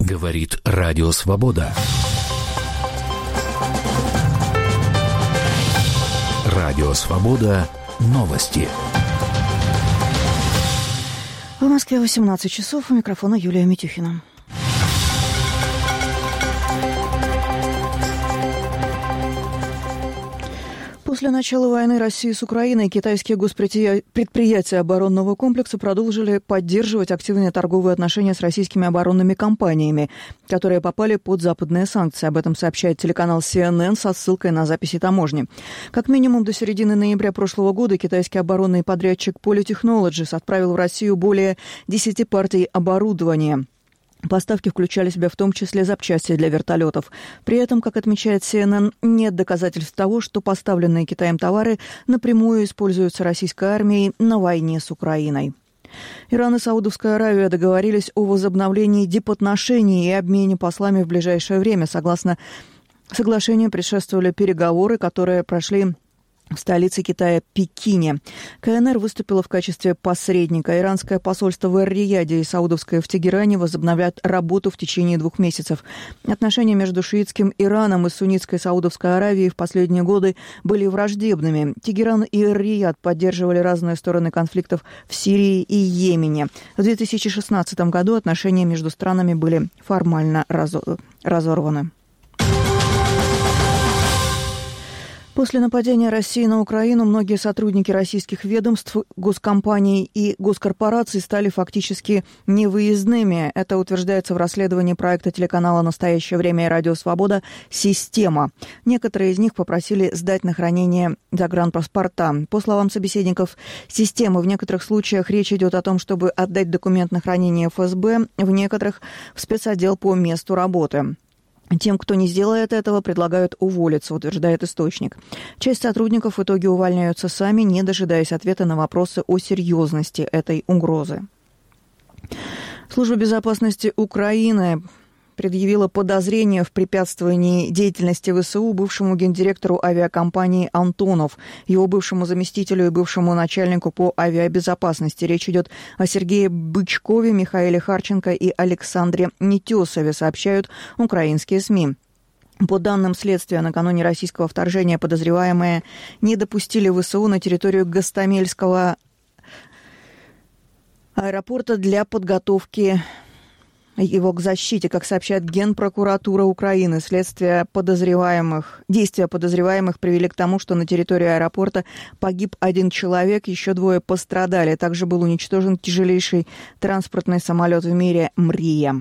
Говорит Радио Свобода. Радио Свобода. Новости. В Москве 18 часов. У микрофона Юлия Митюхина. После начала войны России с Украиной китайские госпредприятия оборонного комплекса продолжили поддерживать активные торговые отношения с российскими оборонными компаниями, которые попали под западные санкции. Об этом сообщает телеканал CNN со ссылкой на записи таможни. Как минимум до середины ноября прошлого года китайский оборонный подрядчик Polytechnologies отправил в Россию более 10 партий оборудования. Поставки включали в себя в том числе запчасти для вертолетов. При этом, как отмечает CNN, нет доказательств того, что поставленные Китаем товары напрямую используются российской армией на войне с Украиной. Иран и Саудовская Аравия договорились о возобновлении дипотношений и обмене послами в ближайшее время. Согласно соглашению, предшествовали переговоры, которые прошли в столице Китая Пекине. КНР выступила в качестве посредника. Иранское посольство в Эр-Рияде и саудовское в Тегеране возобновят работу в течение 2 месяцев. Отношения между шиитским Ираном и суннитской Саудовской Аравией в последние годы были враждебными. Тегеран и Эр-Рияд поддерживали разные стороны конфликтов в Сирии и Йемене. В 2016 году отношения между странами были формально разорваны. После нападения России на Украину многие сотрудники российских ведомств, госкомпаний и госкорпораций стали фактически невыездными. Это утверждается в расследовании проекта телеканала «Настоящее время» и «Радио Свобода» «Система». Некоторые из них попросили сдать на хранение загранпаспорта. По словам собеседников «Системы», в некоторых случаях речь идет о том, чтобы отдать документ на хранение ФСБ, в некоторых – в спецотдел по месту работы. Тем, кто не сделает этого, предлагают уволиться, утверждает источник. Часть сотрудников в итоге увольняются сами, не дожидаясь ответа на вопросы о серьезности этой угрозы. Служба безопасности Украины предъявила подозрение в препятствовании деятельности ВСУ бывшему гендиректору авиакомпании «Антонов», его бывшему заместителю и бывшему начальнику по авиабезопасности. Речь идет о Сергее Бычкове, Михаиле Харченко и Александре Нетесове, сообщают украинские СМИ. По данным следствия, накануне российского вторжения подозреваемые не допустили ВСУ на территорию Гостомельского аэропорта для подготовки его к защите, как сообщает Генпрокуратура Украины. Действия подозреваемых привели к тому, что на территории аэропорта погиб 1 человек, еще 2 пострадали. Также был уничтожен тяжелейший транспортный самолет в мире «Мрия».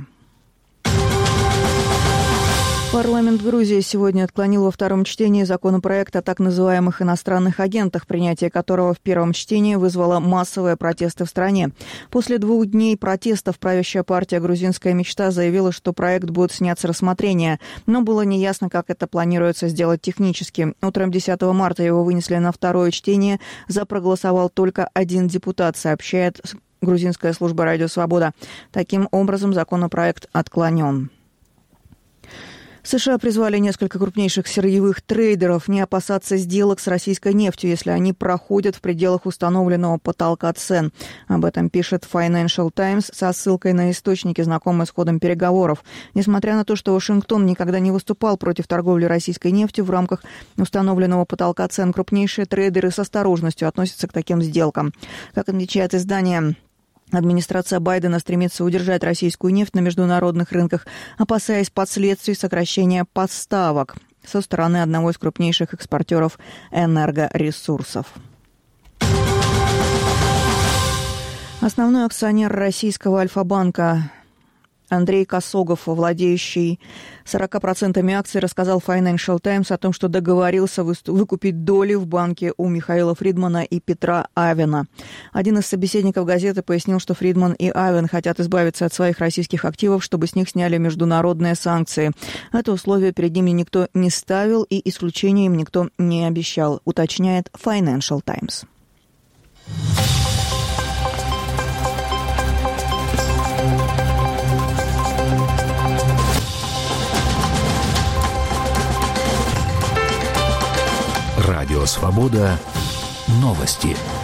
Парламент Грузии сегодня отклонил во 2-м чтении законопроект о так называемых иностранных агентах, принятие которого в 1-м чтении вызвало массовые протесты в стране. После 2 дней протестов правящая партия «Грузинская мечта» заявила, что проект будет снят с рассмотрения, но было неясно, как это планируется сделать технически. Утром 10 марта его вынесли на 2-е чтение, за проголосовал только 1 депутат, сообщает грузинская служба «Радио Свобода». Таким образом, законопроект отклонен. США призвали несколько крупнейших сырьевых трейдеров не опасаться сделок с российской нефтью, если они проходят в пределах установленного потолка цен. Об этом пишет Financial Times со ссылкой на источники, знакомые с ходом переговоров. Несмотря на то, что Вашингтон никогда не выступал против торговли российской нефтью в рамках установленного потолка цен, крупнейшие трейдеры с осторожностью относятся к таким сделкам. Как отмечает издание, администрация Байдена стремится удержать российскую нефть на международных рынках, опасаясь последствий сокращения поставок со стороны одного из крупнейших экспортеров энергоресурсов. Основной акционер российского Альфа-банка Андрей Косогов, владеющий 40% акций, рассказал Financial Times о том, что договорился выкупить доли в банке у Михаила Фридмана и Петра Авена. Один из собеседников газеты пояснил, что Фридман и Авен хотят избавиться от своих российских активов, чтобы с них сняли международные санкции. Это условие перед ними никто не ставил и исключения им никто не обещал, уточняет Financial Times. Радио Свобода. Новости.